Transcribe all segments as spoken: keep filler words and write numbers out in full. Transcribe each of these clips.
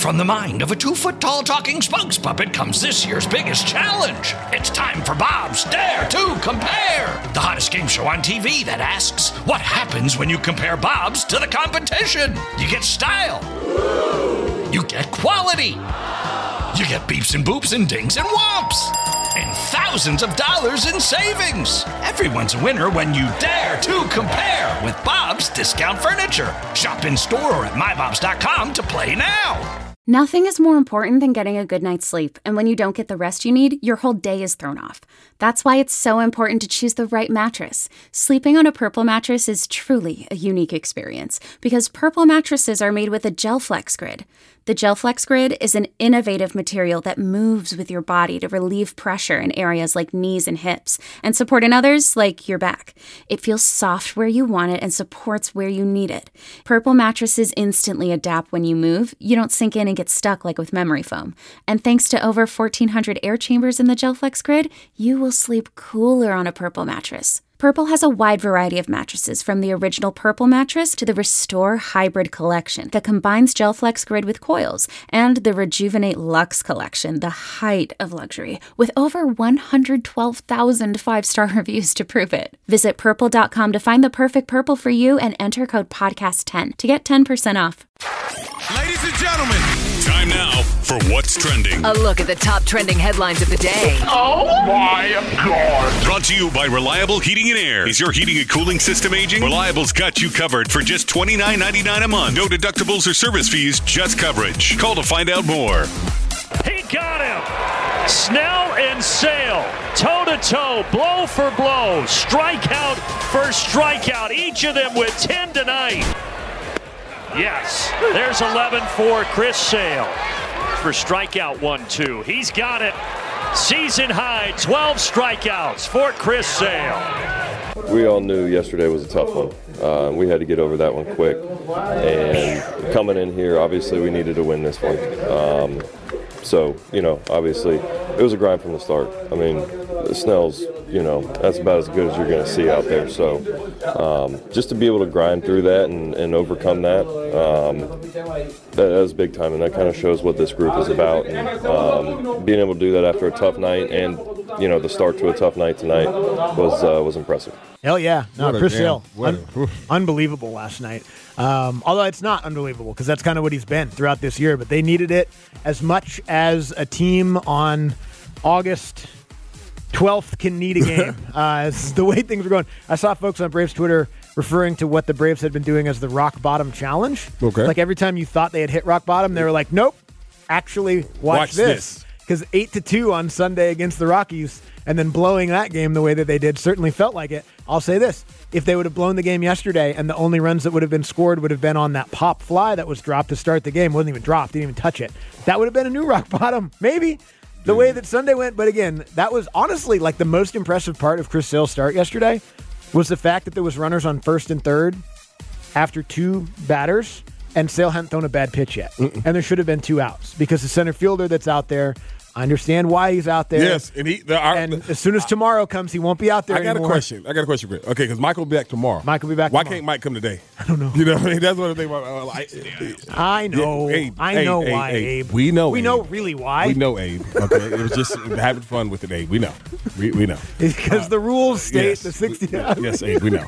From the mind of a two-foot-tall talking spokes puppet comes this year's biggest challenge. It's time for Bob's Dare to Compare, the hottest game show on T V that asks, what happens when you compare Bobs to the competition? You get style. You get quality. You get beeps and boops and dings and whomps. And thousands of dollars in savings. Everyone's a winner when you dare to compare with Bob's Discount Furniture. Shop in store or at my bobs dot com to play now. Nothing is more important than getting a good night's sleep, and when you don't get the rest you need, your whole day is thrown off. That's why it's so important to choose the right mattress. Sleeping on a Purple mattress is truly a unique experience, because Purple mattresses are made with a GelFlex Grid. The GelFlex Grid is an innovative material that moves with your body to relieve pressure in areas like knees and hips, and support in others like your back. It feels soft where you want it and supports where you need it. Purple mattresses instantly adapt when you move. You don't sink in and get stuck like with memory foam. And thanks to over fourteen hundred air chambers in the GelFlex Grid, you will sleep cooler on a Purple mattress. Purple has a wide variety of mattresses, from the original Purple mattress to the Restore Hybrid collection that combines GelFlex Grid with coils, and the Rejuvenate Luxe collection, the height of luxury, with over one hundred twelve thousand five-star reviews to prove it. Visit purple dot com to find the perfect Purple for you and enter code podcast ten to get ten percent off. Ladies and gentlemen, time now for What's Trending. A look at the top trending headlines of the day. Oh my God. Brought to you by Reliable Heating and Air. Is your heating and cooling system aging? Reliable's got you covered for just twenty-nine ninety-nine a month. No deductibles or service fees, just coverage. Call to find out more. He got him. Snell and Sale, toe-to-toe, blow for blow, strikeout for strikeout, each of them with ten tonight. Yes, there's eleven for Chris Sale for strikeout one two. He's got it. Season high, twelve strikeouts for Chris Sale. We all knew yesterday was a tough one. Uh, we had to get over that one quick. And coming in here, obviously we needed to win this one. Um, so, you know, obviously it was a grind from the start. I mean, Snell's, you know, that's about as good as you're going to see out there. So um, just to be able to grind through that and, and overcome that, um, that, that was big time. And that kind of shows what this group is about. And um, being able to do that after a tough night and, you know, the start to a tough night tonight was uh, was impressive. Hell yeah. No, Chris Sale, un- a, unbelievable last night. Um, although it's not unbelievable because that's kind of what he's been throughout this year. But they needed it as much as a team on August twelfth can need a game. uh, it's the way things are going. I saw folks on Braves Twitter referring to what the Braves had been doing as the rock bottom challenge. Okay. Like every time you thought they had hit rock bottom, they were like, nope, actually watch, Watch this. Because eight to two on Sunday against the Rockies and then blowing that game the way that they did certainly felt like it. I'll say this. If they would have blown the game yesterday and the only runs that would have been scored would have been on that pop fly that was dropped to start the game, wasn't even dropped, didn't even touch it, that would have been a new rock bottom, maybe. The way that Sunday went, but again, that was honestly like the most impressive part of Chris Sale's start yesterday was the fact that there was runners on first and third after two batters, and Sale hadn't thrown a bad pitch yet. Mm-mm. And there should have been two outs because the center fielder that's out there, I understand why he's out there. Yes, and he. The, our, and the, as soon as tomorrow comes, he won't be out there I got anymore. a question. I got a question for you. Okay, because Mike will be back tomorrow. Mike will be back Why tomorrow. can't Mike come today? I don't know. You know what I mean? That's one of the things. Uh, like, I know. Yeah, Abe, I Abe, know Abe, why, Abe. Abe. We know. We Abe. know really why. We know, Abe. Okay, it was just having fun with it, Abe. We know. We, we know. It's because uh, the rules state yes, the sixty. We, yes, Abe. We know.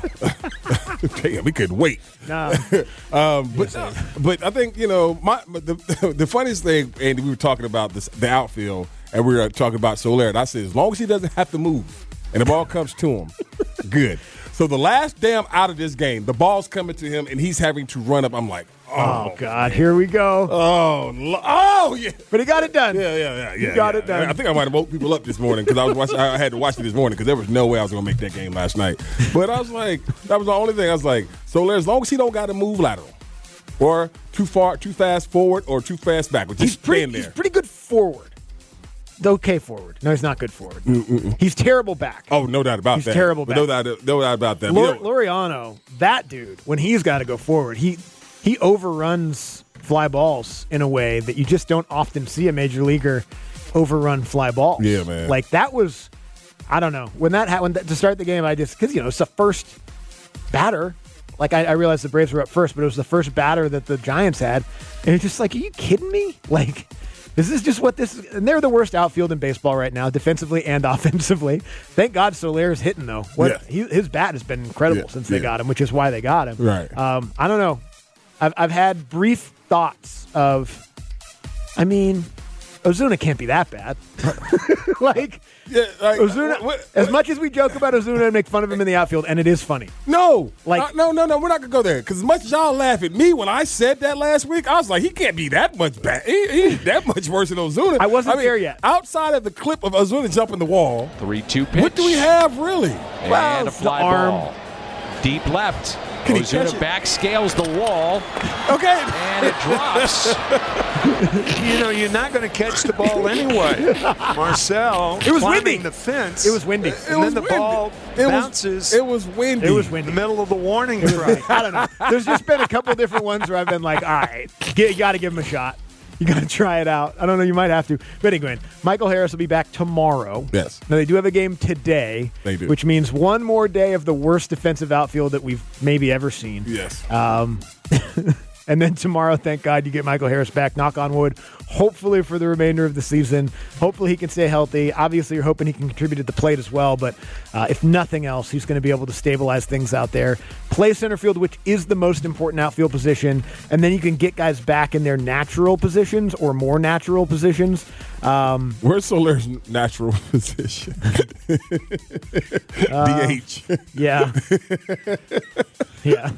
Damn, we couldn't wait. No. um, but uh, but I think you know my the the funniest thing, Andy. We were talking about this the outfield. And we were talking about Soler. And I said, as long as he doesn't have to move and the ball comes to him, good. So the last damn out of this game, the ball's coming to him, and he's having to run up. I'm like, oh, oh God, man. Here we go. Oh, oh, yeah. But he got it done. Yeah, yeah, yeah. He yeah, got yeah. it done. I think I might have woke people up this morning because I was watching. I had to watch it this morning because there was no way I was going to make that game last night. But I was like, that was the only thing. I was like, Soler, as long as he don't got to move lateral or too far, too fast forward or too fast backward, just he's pretty, stand there. He's pretty good forward. Okay forward. No, he's not good forward. Mm-mm. He's terrible back. Oh, no doubt about he's that. He's terrible back. No doubt, no doubt about that. Lor- Laureano, that dude, when he's got to go forward, he he overruns fly balls in a way that you just don't often see a major leaguer overrun fly balls. Yeah, man. Like that was, I don't know. When that happened to start the game, I just, because, you know, it's the first batter Like, I, I realized the Braves were up first, but it was the first batter that the Giants had. And it's just like, are you kidding me? Like, is this just what this is? And they're the worst outfield in baseball right now, defensively and offensively. Thank God Soler's hitting, though. What, yeah. he, his bat has been incredible yeah. since they yeah. got him, which is why they got him. Right. Um, I don't know. I've, I've had brief thoughts of, I mean, Ozuna can't be that bad. like, yeah, like Ozuna, what, what, as much as we joke about Ozuna and make fun of him in the outfield, and it is funny. No, like uh, no, no, no, we're not gonna go there. Because as much as y'all laugh at me when I said that last week, I was like, he can't be that much bad. He, he ain't that much worse than Ozuna. I wasn't I mean, there yet. Outside of the clip of Ozuna jumping the wall, three two pitch. What do we have really? And well, a fly arm. ball, deep left. Can Ozuna back scales the wall. Okay. And it drops. You know, you're not going to catch the ball anyway. Marcel it was climbing windy. the fence. It was windy. And it then was the windy. ball it bounces. Was, it was windy. It was windy. In the middle of the warning track. I don't know. There's just been a couple different ones where I've been like, all right, you got to give him a shot. You got to try it out. I don't know. You might have to. But anyway, Michael Harris will be back tomorrow. Yes. Now, they do have a game today. They do. Which means one more day of the worst defensive outfield that we've maybe ever seen. Yes. Um, and then tomorrow, thank God, you get Michael Harris back, knock on wood, hopefully for the remainder of the season. Hopefully he can stay healthy. Obviously, you're hoping he can contribute at the plate as well. But uh, if nothing else, he's going to be able to stabilize things out there. Play center field, which is the most important outfield position. And then you can get guys back in their natural positions or more natural positions. Um, Where's Soler's natural position? uh, D H. Yeah. Yeah.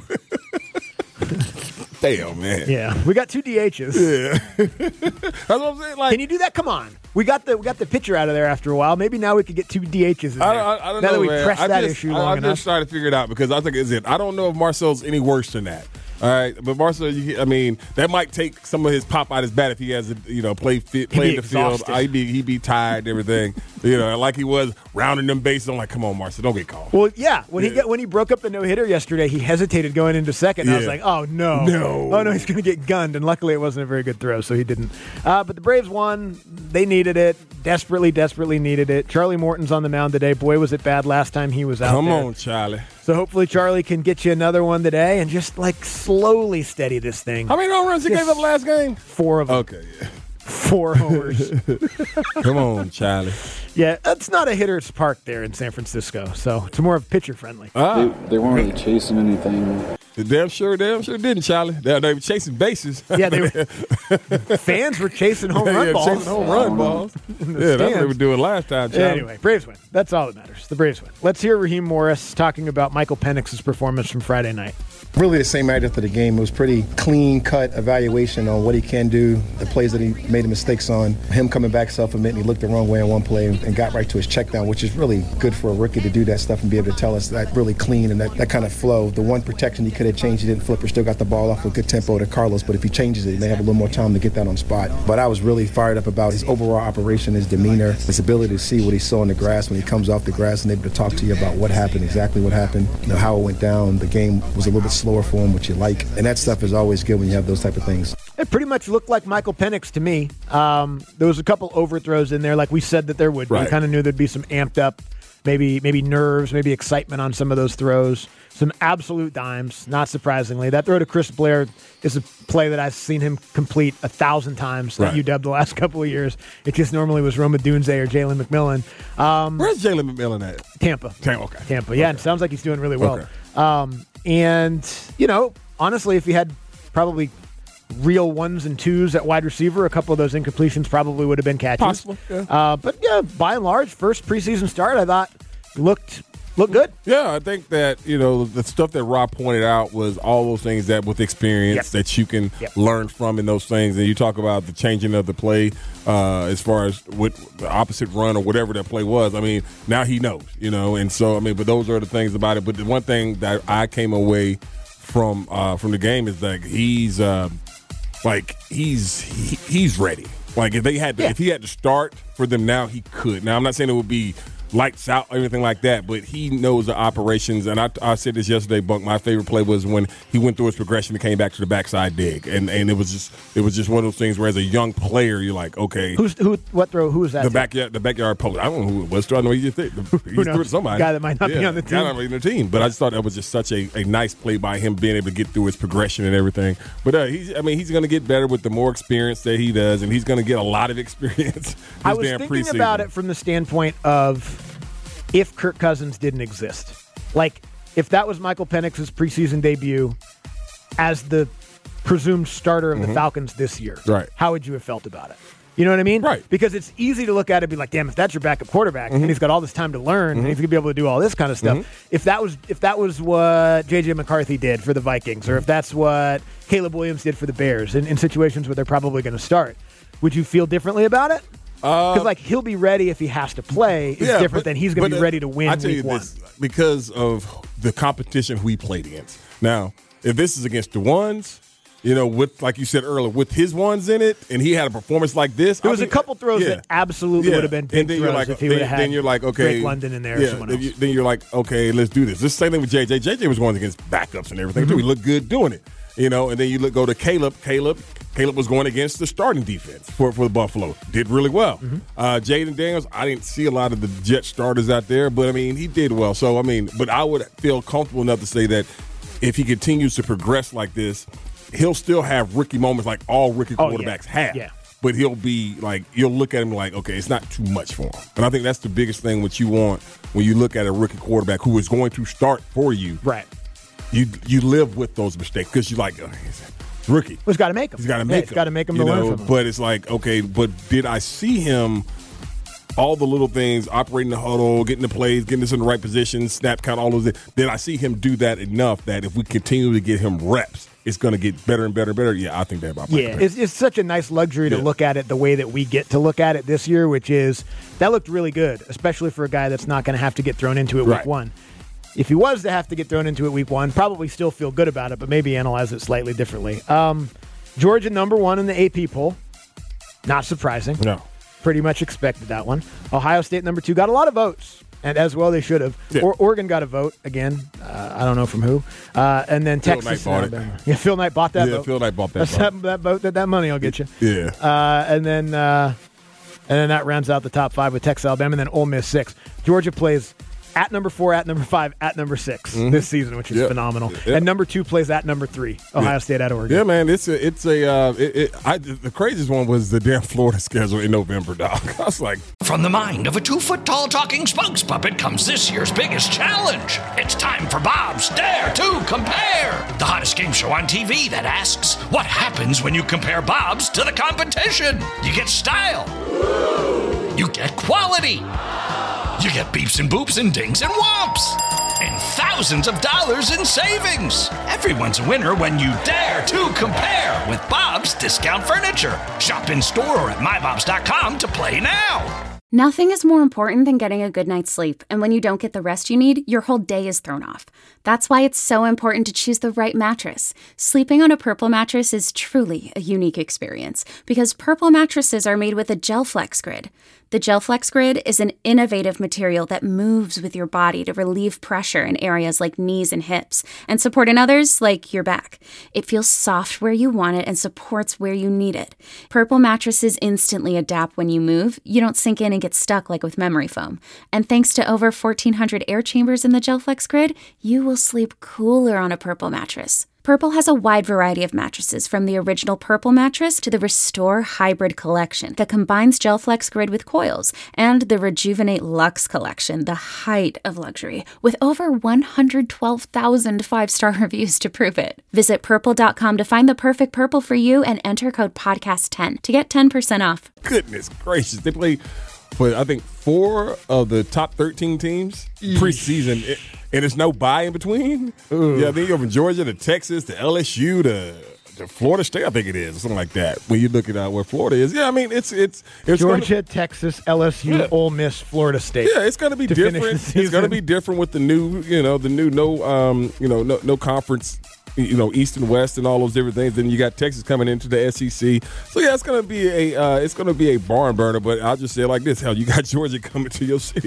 Damn, man. Yeah. We got two D Hs. Yeah. That's what I'm saying. Like, can you do that? Come on. We got the we got the pitcher out of there after a while. Maybe now we could get two D Hs in there. I, I, I don't now know, that we man. pressed I that just, issue I, long I'm enough. just trying to figure it out because I think it's it. I don't know if Marcel's any worse than that. All right, but Marcel, you, I mean, that might take some of his pop out his bat if he has, a, you know, play fit, play in the field. He'd be, he'd be tired and everything, you know, like he was rounding them bases. I'm like, come on, Marcel, don't get called. Well, yeah, when yeah. he got when he broke up the no hitter yesterday, he hesitated going into second. And yeah. I was like, oh no, no, oh no, he's going to get gunned. And luckily, it wasn't a very good throw, so he didn't. Uh, but the Braves won. They needed it desperately, desperately needed it. Charlie Morton's on the mound today. Boy, was it bad last time he was out. Come there. on, Charlie. So hopefully Charlie can get you another one today and just like slowly steady this thing. How many home runs he just gave up last game? Four of them. Okay, yeah. Four homers. Come on, Charlie. Yeah, that's not a hitter's park there in San Francisco, so it's more of pitcher friendly. Ah. They, they weren't really chasing anything. They damn sure, damn sure didn't, Charlie. They, they were chasing bases. Yeah, they were. Fans were chasing home run yeah, balls. chasing home run balls. Yeah, that's what they were doing last time, Charlie. Anyway, Braves win. That's all that matters. The Braves win. Let's hear Raheem Morris talking about Michael Penix's performance from Friday night. Really the same night after the game. It was pretty clean-cut evaluation on what he can do, the plays that he made the mistakes on, him coming back self-admitting he looked the wrong way on one play and got right to his check down, which is really good for a rookie to do that stuff and be able to tell us that really clean and that, that kind of flow. The one protection he could have changed, he didn't flip or still got the ball off with good tempo to Carlos, but if he changes it, he may have a little more time to get that on spot. But I was really fired up about his overall operation, his demeanor, his ability to see what he saw in the grass when he comes off the grass and able to talk to you about what happened, exactly what happened, you know, how it went down. The game was a little bit slower for him, which you like. And that stuff is always good when you have those type of things. It pretty much looked like Michael Penix to me. Um, there was a couple overthrows in there, like we said that there would be. Right. We kind of knew there'd be some amped up, maybe maybe nerves, maybe excitement on some of those throws. Some absolute dimes, not surprisingly. That throw to Chris Blair is a play that I've seen him complete a thousand times Right. at U W the last couple of years. It just normally was Roma Dunze or Jalen McMillan. Um, Where's Jalen McMillan at? Tampa. Tampa, okay. Tampa, yeah. Okay. And it sounds like he's doing really well. Okay. Um, and, you know, honestly, if he had probably real ones and twos at wide receiver, a couple of those incompletions probably would have been catches. Possible, yeah. Uh, but, yeah, by and large, first preseason start, I thought looked looked good. Yeah, I think that, you know, the stuff that Rob pointed out was all those things that with experience Yep. that you can Yep. learn from in those things. And you talk about the changing of the play uh, as far as what the opposite run or whatever that play was. I mean, now he knows, you know, and so, I mean, but those are the things about it. But the one thing that I came away from uh, from the game is that he's uh, like he's he, he's ready. Like if they had to, Yeah. if he had to start for them now, he could. Now I'm not saying it would be lights out, everything like that. But he knows the operations. And I, I said this yesterday, Bunk. My favorite play was when he went through his progression and came back to the backside dig. And and it was just it was just one of those things where as a young player, you're like, okay. Who's who? What throw? Who was that? The to? backyard, the backyard post. I don't know who it was. I know he just he threw it to somebody. Guy that might not yeah, be on the team. Guy not be on the team. But I just thought that was just such a, a nice play by him being able to get through his progression and everything. But uh, he's, I mean, he's going to get better with the more experience that he does, and he's going to get a lot of experience. This I was damn thinking preseason. about it from the standpoint of if Kirk Cousins didn't exist. Like, if that was Michael Penix's preseason debut as the presumed starter of mm-hmm. the Falcons this year, right? How would you have felt about it? You know what I mean? Right. Because it's easy to look at it and be like, damn, if that's your backup quarterback mm-hmm. and he's got all this time to learn mm-hmm. and he's going to be able to do all this kind of stuff. Mm-hmm. If that was if that was what J J McCarthy did for the Vikings, or if that's what Caleb Williams did for the Bears in, in situations where they're probably going to start, would you feel differently about it? Because uh, like he'll be ready if he has to play. It's yeah, different but, than he's going to be uh, ready to win I tell week you one. this, because of the competition we played against. Now, if this is against the ones, you know, with like you said earlier, with his ones in it, and he had a performance like this, there I was mean, a couple throws yeah. that absolutely yeah. would have been big and then throws you're like, if he then, would have had. Then you're like, okay, Drake London in there. Yeah, or someone else. You, then you're like, okay, let's do this. This same thing with J J. J J was going against backups and everything mm-hmm. too. He looked good doing it, you know. And then you look go to Caleb. Caleb. Caleb was going against the starting defense for, for the Buffalo. Did really well. Mm-hmm. Uh, Jaden Daniels, I didn't see a lot of the Jet starters out there, but, I mean, he did well. So, I mean, but I would feel comfortable enough to say that if he continues to progress like this, he'll still have rookie moments like all rookie oh, quarterbacks yeah. have. Yeah. But he'll be like, you'll look at him like, okay, it's not too much for him. And I think that's the biggest thing what you want when you look at a rookie quarterback who is going to start for you. Right. You you live with those mistakes because you're like, oh, rookie. Well, he's got to make them. He's got to yeah, make he's them. got to make them you to know, learn from them. But it's like, okay, but did I see him all the little things, operating the huddle, getting the plays, getting us in the right position, snap count, all those things? Did I see him do that enough that if we continue to get him reps, it's going to get better and better and better? Yeah, I think that about Mike Yeah, it's, it's such a nice luxury to yeah. look at it the way that we get to look at it this year, which is that looked really good, especially for a guy that's not going to have to get thrown into it right. week one. If he was to have to get thrown into it week one, probably still feel good about it, but maybe analyze it slightly differently. Um, Georgia number one in the A P poll. Not surprising. No. Pretty much expected that one. Ohio State number two got a lot of votes, and as well they should have. Yeah. Or, Oregon got a vote again. Uh, I don't know from who. Uh, and then Phil Texas. Knight bought and it. Alabama. Yeah, Phil Knight bought that yeah, vote. Phil Knight bought that That's vote. that, that vote. That, that money will get you. Yeah. Uh, and then uh, and then that rounds out the top five with Texas, Alabama, and then Ole Miss six. Georgia plays at number four, at number five, at number six mm-hmm. this season, which is yep. phenomenal. Yep. And number two plays at number three, Ohio yeah. State at Oregon. Yeah, man, it's a, it's a, uh, it, it, I, the craziest one was the damn Florida schedule in November, dog. I was like, from the mind of a two-foot-tall talking spokes puppet comes this year's biggest challenge. It's time for Bob's Dare to Compare, the hottest game show on T V that asks, what happens when you compare Bob's to the competition? You get style. You get quality. You get beeps and boops and dings and whomps. And thousands of dollars in savings. Everyone's a winner when you dare to compare with Bob's Discount Furniture. Shop in store or at my bobs dot com to play now. Nothing is more important than getting a good night's sleep, and when you don't get the rest you need, your whole day is thrown off. That's why it's so important to choose the right mattress. Sleeping on a Purple mattress is truly a unique experience, because Purple mattresses are made with a GelFlex Grid. The GelFlex Grid is an innovative material that moves with your body to relieve pressure in areas like knees and hips, and support in others like your back. It feels soft where you want it and supports where you need it. Purple mattresses instantly adapt when you move. You don't sink in and get stuck like with memory foam. And thanks to over fourteen hundred air chambers in the GelFlex Grid, you will sleep cooler on a Purple mattress. Purple has a wide variety of mattresses, from the original Purple mattress to the Restore Hybrid collection that combines GelFlex Grid with coils, and the Rejuvenate Luxe collection, the height of luxury, with over one hundred twelve thousand five-star reviews to prove it. Visit purple dot com to find the perfect Purple for you and enter code podcast ten to get ten percent off. Goodness gracious. They play for, I think, four of the top thirteen teams preseason. It, and there's no bye in between. Ooh. Yeah, I think you're from Georgia to Texas to L S U to, to Florida State, I think it is, or something like that. When you look at uh, where Florida is, yeah, I mean it's it's, it's Georgia, gonna, Texas, L S U, yeah. Ole Miss, Florida State. Yeah, it's going to be different. It's going to be different with the new, you know, the new no, um, you know, no, no conference. You know, East and West and all those different things. Then you got Texas coming into the S E C. So yeah, it's gonna be a uh, it's gonna be a barn burner. But I'll just say it like this: hell, you got Georgia coming to your city.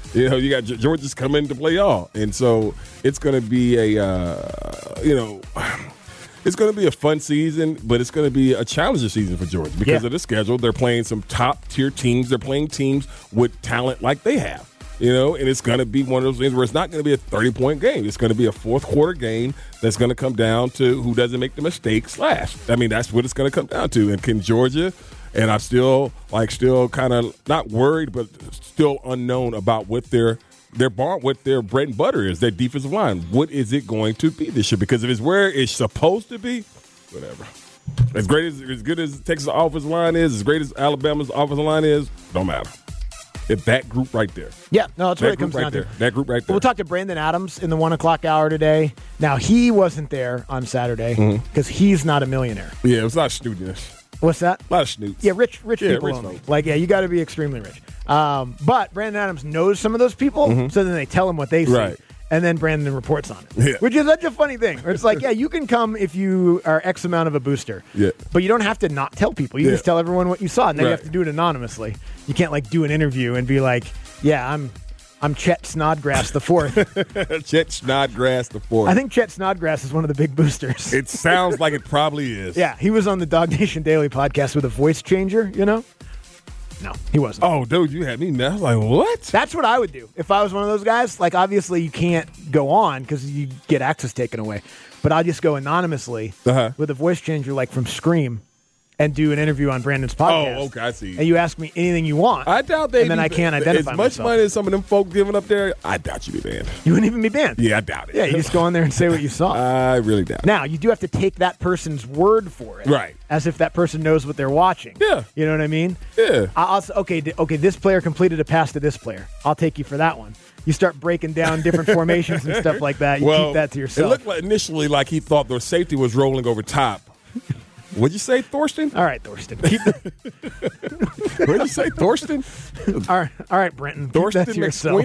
You know, you got Georgia's coming to play y'all. And so it's going to be a, uh, you know, it's going to be a fun season, but it's going to be a challenging season for Georgia because yeah. of the schedule. They're playing some top-tier teams. They're playing teams with talent like they have. You know, and it's going to be one of those things where it's not going to be a thirty-point game. It's going to be a fourth-quarter game that's going to come down to who doesn't make the mistakes last. I mean, that's what it's going to come down to. And can Georgia, and I'm still, like, still kind of not worried, but still unknown about what their their bar, what their bread and butter is, their defensive line. What is it going to be this year? Because if it's where it's supposed to be, whatever. As great as, as good as Texas' offensive line is, as great as Alabama's offensive line is, don't matter. If that group right there. Yeah, no, that's that what it comes right down there. to. That group right there. We'll talk to Brandon Adams in the one o'clock hour today. Now, he wasn't there on Saturday because mm-hmm. he's not a millionaire. Yeah, it was a lot of snootiness. What's that? A lot of snoots. Yeah, rich rich yeah, people rich only. folks. Like, yeah, you got to be extremely rich. Um, but Brandon Adams knows some of those people, mm-hmm. so then they tell him what they see. Right. And then Brandon reports on it, yeah. which is such a funny thing. Where it's like, yeah, you can come if you are X amount of a booster, yeah. but you don't have to not tell people. You yeah. just tell everyone what you saw, and then right. you have to do it anonymously. You can't, like, do an interview and be like, yeah, I'm I'm Chet Snodgrass the fourth. Chet Snodgrass the fourth. I think Chet Snodgrass is one of the big boosters. It sounds like it probably is. Yeah, he was on the Dog Nation Daily podcast with a voice changer, you know? No, he wasn't. Oh, dude, you had me now. I was like, what? That's what I would do if I was one of those guys. Like, obviously, you can't go on because you get access taken away. But I'll just go anonymously uh-huh. with a voice changer, like from Scream, and do an interview on Brandon's podcast. Oh, okay, I see. And you ask me anything you want. I doubt they. And then I can't identify as much myself. money as some of them folk giving up there. I doubt you'd be banned. You wouldn't even be banned. Yeah, I doubt it. Yeah, you just go on there and say what you saw. I really doubt it. Now, you do have to take that person's word for it. Right. As if that person knows what they're watching. Yeah. You know what I mean? Yeah. I'll, I'll, okay, okay, this player completed a pass to this player. I'll take you for that one. You start breaking down different formations and stuff like that. You well, keep that to yourself. It looked like initially like he thought the safety was rolling over top. What'd you say, Thorsten? All right, Thorsten. Keep the- What'd you say, Thorsten? all right, all right, Brenton. Thorsten keep that to yourself.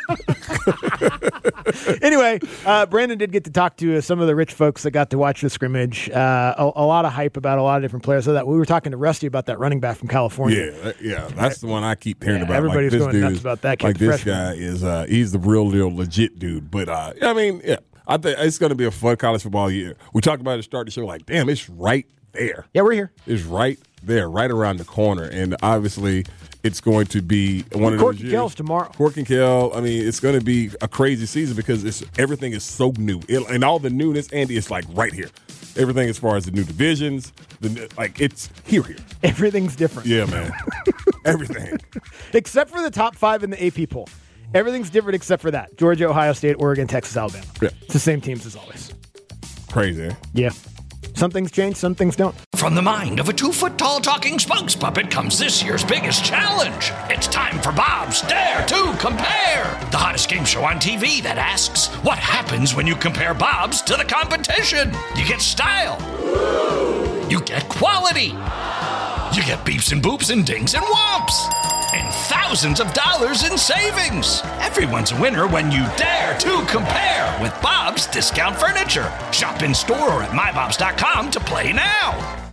McSweeney? Anyway, uh, Brandon did get to talk to uh, some of the rich folks that got to watch the scrimmage. Uh, a, a lot of hype about a lot of different players. So that we were talking to Rusty about that running back from California. Yeah, yeah, that's the one I keep hearing Yeah, about. everybody's like, this going dude nuts is, about that kid, Like the this freshman. guy is, uh, he's the real, real legit dude. But uh, I mean, yeah, I think it's going to be a fun college football year. We talked about it to start the show. Like, damn, it's right there. Yeah, we're here. It's right there, right around the corner, and obviously, it's going to be one of those Corky years. Kell's tomorrow. Corky Kell. I mean, it's going to be a crazy season because it's everything is so new, it, and all the newness, Andy, is like right here. Everything as far as the new divisions, the like it's here, here. Everything's different. Yeah, man. Everything. Except for the top five in the A P poll. Everything's different except for that. Georgia, Ohio State, Oregon, Texas, Alabama. Yeah. It's the same teams as always. Crazy. Eh? Yeah. Some things change, some things don't. From the mind of a two-foot-tall talking spokes puppet comes this year's biggest challenge. It's time for Bob's Dare to Compare, the hottest game show on T V that asks, what happens when you compare Bob's to the competition? You get style. You get quality. You get beeps and boops and dings and whomps. And thousands of dollars in savings. Everyone's a winner when you dare to compare with Bob's Discount Furniture. Shop in store or at my bobs dot com to play now.